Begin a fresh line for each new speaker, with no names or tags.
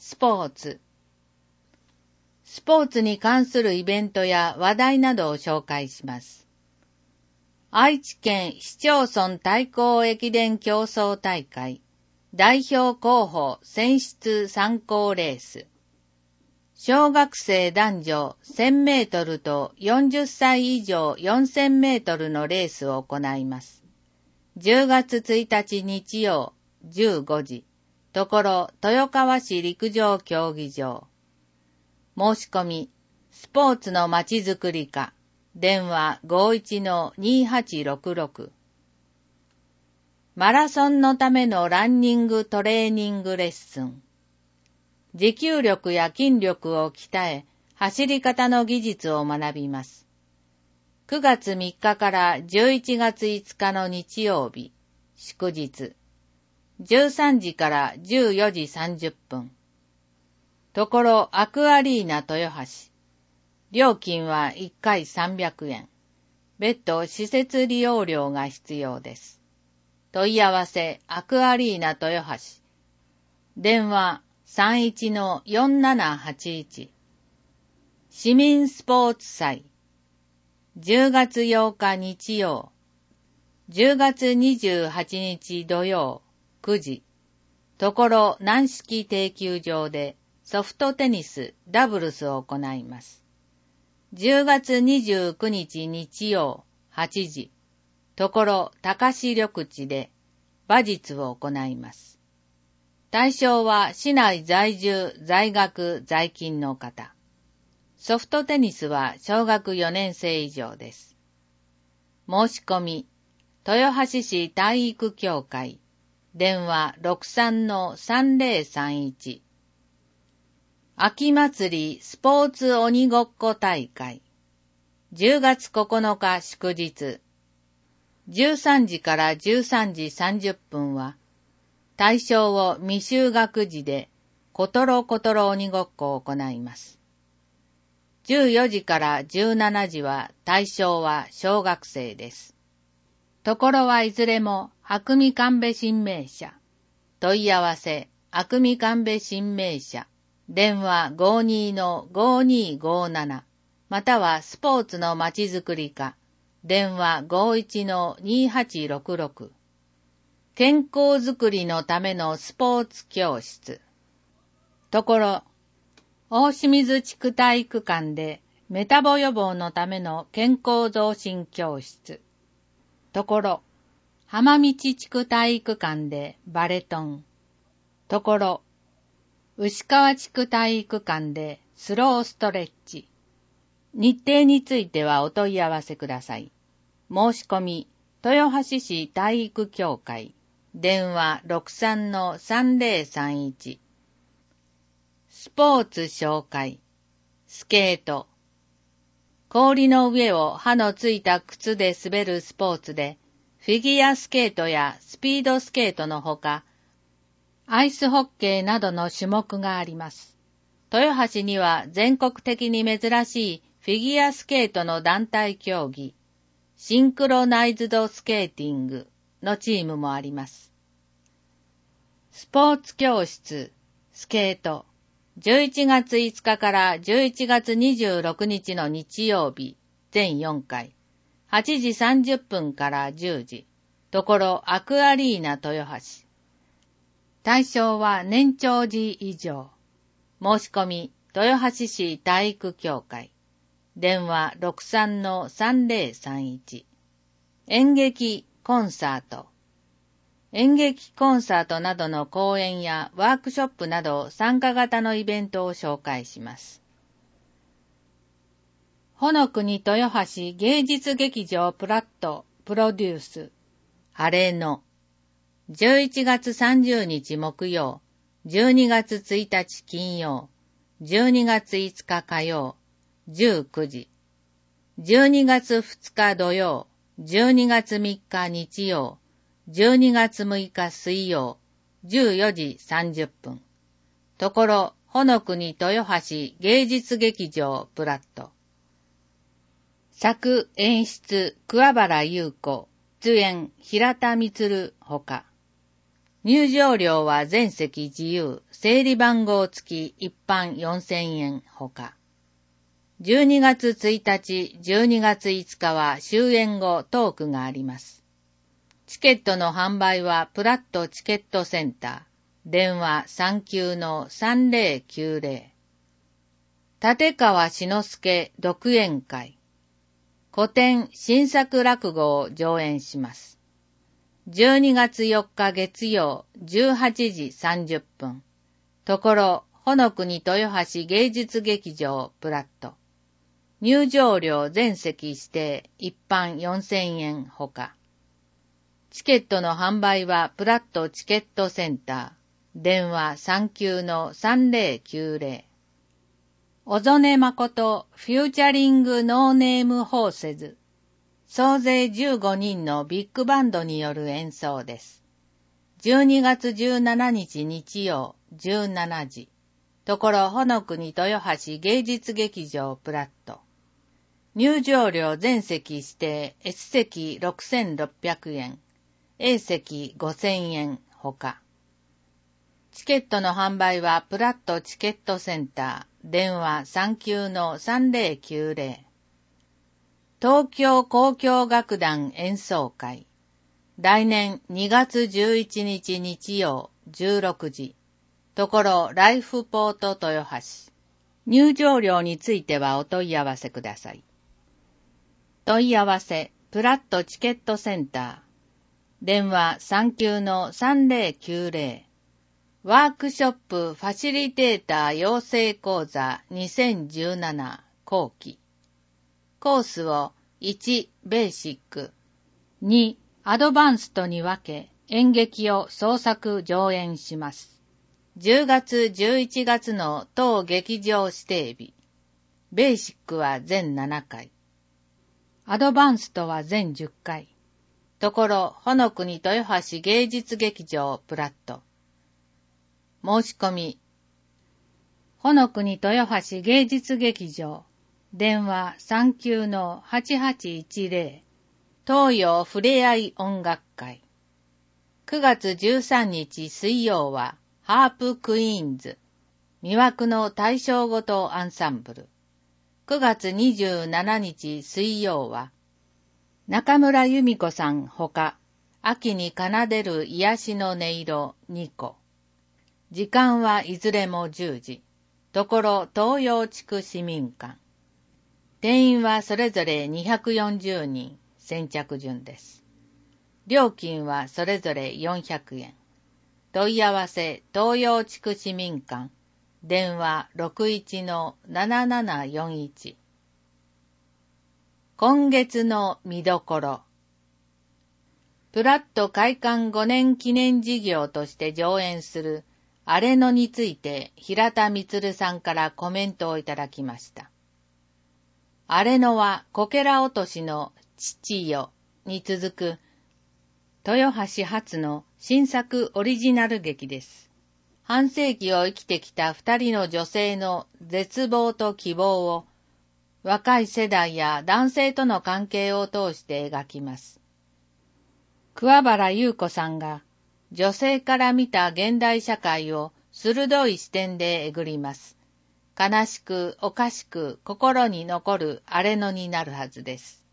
スポーツ。スポーツに関するイベントや話題などを紹介します。愛知県市町村対抗駅伝競争大会代表候補選出参考レース。小学生男女1000メートルと40歳以上4000メートルのレースを行います。10月1日日曜15時、ところ豊川市陸上競技場。申し込み、スポーツのまちづくり課、電話 51-2866。マラソンのためのランニングトレーニングレッスン。持久力や筋力を鍛え、走り方の技術を学びます。9月3日から11月5日の日曜日、祝日。13時から14時30分。ところアクアリーナ豊橋。料金は1回300円。別途施設利用料が必要です。問い合わせアクアリーナ豊橋。電話31-4781。市民スポーツ祭。10月8日日曜。10月28日土曜9時。ところ軟式定休場でソフトテニスダブルスを行います。10月29日日曜8時。ところ高志緑地で馬術を行います。対象は市内在住、在学、在勤の方。ソフトテニスは小学4年生以上です。申し込み、豊橋市体育協会。電話 63-3031。秋祭りスポーツ鬼ごっこ大会。10月9日祝日。13時から13時30分は、対象を未就学児で、コトロコトロ鬼ごっこを行います。14時から17時は対象は小学生です。ところはいずれも、あくみ神戸新名社。問い合わせ、あくみ神戸新名社。電話 52-5257。またはスポーツのまちづくり課。電話 51-2866。健康づくりのためのスポーツ教室。ところ、大清水地区体育館でメタボ予防のための健康増進教室。ところ、浜道地区体育館でバレトン。ところ、牛川地区体育館でスローストレッチ。日程についてはお問い合わせください。申し込み、豊橋市体育協会。電話 63-3031。スポーツ紹介。スケート。氷の上を刃のついた靴で滑るスポーツで、フィギュアスケートやスピードスケートのほか、アイスホッケーなどの種目があります。豊橋には全国的に珍しいフィギュアスケートの団体競技、シンクロナイズドスケーティングのチームもあります。スポーツ教室、スケート、11月5日から11月26日の日曜日、全4回、8時30分から10時、ところアクアリーナ豊橋。対象は年長児以上。申し込み、豊橋市体育協会。電話 63-3031。演劇、コンサート。演劇コンサートなどの講演やワークショップなど参加型のイベントを紹介します。ほのくに豊橋芸術劇場プラットプロデュース。晴れの。11月30日木曜、12月1日金曜、12月5日火曜、19時。12月2日土曜、12月3日日曜、12月6日水曜、14時30分。ところ、ほのくに豊橋芸術劇場プラット。作演出、桑原優子、出演、平田充ほか。 入場料は全席自由、整理番号付き一般4000円ほか。12月1日、12月5日は終演後トークがあります。チケットの販売はプラットチケットセンター、電話39-3090。立川志の輔独演会。古典新作落語を上演します。12月4日月曜18時30分。ところ、ほのくに豊橋芸術劇場プラット。入場料全席指定一般4000円ほか。チケットの販売はプラットチケットセンター、電話39-3090。小曽根誠フューチャリングノーネームホーセズ。総勢15人のビッグバンドによる演奏です。12月17日日曜17時。ところほのくに豊橋芸術劇場プラット。入場料全席指定 S 席6600円、A 席5000円ほか。チケットの販売はプラットチケットセンター、電話39-3090。東京交響楽団演奏会。来年2月11日日曜16時。ところライフポート豊橋。入場料についてはお問い合わせください。問い合わせ、プラットチケットセンター。電話39-3090。ワークショップファシリテーター養成講座2017後期。コースを1、ベーシック、2、アドバンストに分け演劇を創作上演します。10月11月の当劇場指定日。ベーシックは全7回。アドバンストは全10回。ところ、ほのくに豊橋芸術劇場プラット。申し込み。ほのくに豊橋芸術劇場。電話39-8810。東洋ふれあい音楽会。9月13日水曜は、ハープクイーンズ。魅惑の大正ごとアンサンブル。9月27日水曜は、中村由美子さんほか、秋に奏でる癒しの音色2個。時間はいずれも10時。ところ東洋地区市民館。定員はそれぞれ240人、先着順です。料金はそれぞれ400円。問い合わせ東洋地区市民館。電話61-7741。今月の見どころ。プラット開館5年記念事業として上演するアレノについて平田充さんからコメントをいただきました。アレノはこけら落としの父よに続く豊橋発の新作オリジナル劇です。半世紀を生きてきた2人の女性の絶望と希望を若い世代や男性との関係を通して描きます。桑原優子さんが女性から見た現代社会を鋭い視点でえぐります。悲しくおかしく心に残るアレノになるはずです。